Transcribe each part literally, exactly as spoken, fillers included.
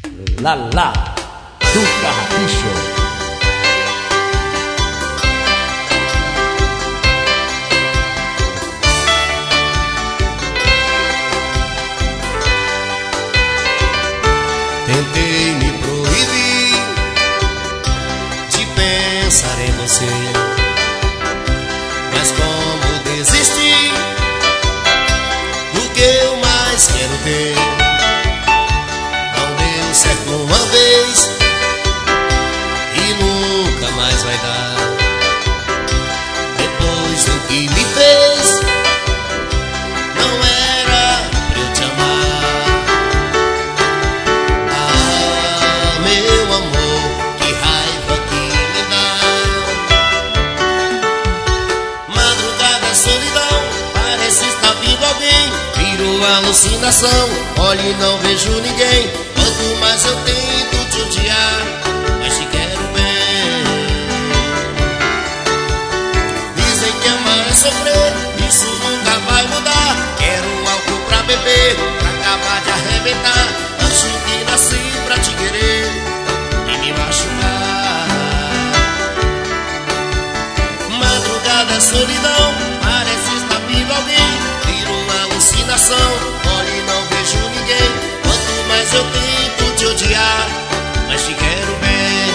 Lala do Carrapicho. Tentei me proibir de pensar em você, mas como desistir do que eu mais quero ter? Não deu certo uma vez e nunca mais vai dar. Depois do que me fez, não era pra eu te amar. Alucinação, olhe e não vejo ninguém. Quanto mais eu tento te odiar, mais te quero bem. Dizem que amar é sofrer, isso nunca vai mudar. Quero álcool pra beber, pra acabar de arrebentar. Acho que nasci pra te querer e me machucar. Madrugada é solidão, parece estar vindo alguém. Alucinação, olhe e não vejo ninguém. Quanto mais eu tento te odiar, mais te quero bem.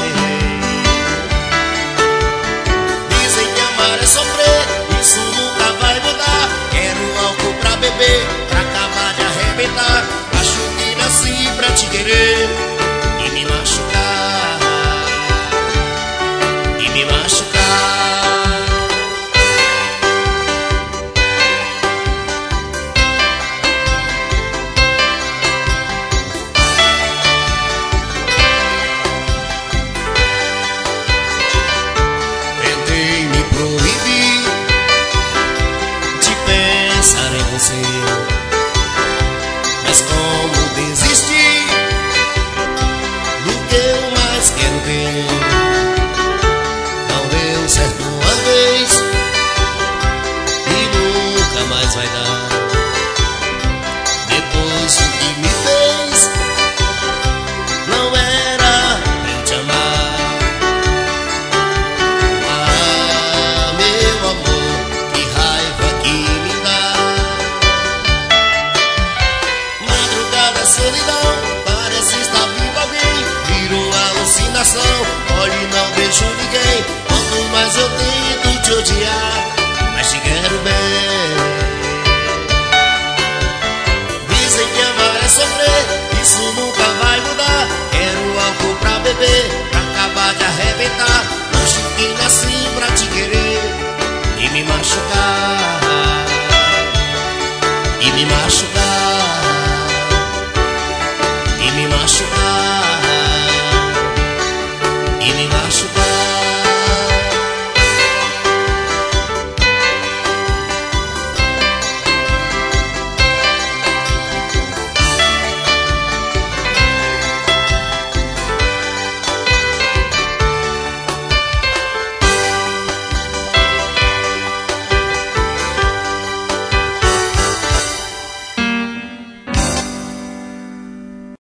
Dizem que amar é sofrer, isso nunca vai mudar. Quero álcool pra beber, pra acabar de arrebentar. Acho que nasci pra te querer e me machucar, e me machucar. Mas como desistir do que eu mais quero ver? Não deu certo uma vez e nunca mais vai dar. Depois do que me fez, não era pra eu te amar. Ah, meu amor, que raiva que me dá. Solidão, parece estar vivo alguém. Virou alucinação, olhe e não vejo ninguém. Quanto mais eu tento te odiar, mais te quero bem. Dizem que amar é sofrer, isso nunca vai mudar. Quero álcool pra beber, pra acabar de arrebentar. Acho que nasci pra te querer e me machucar, e me machucar.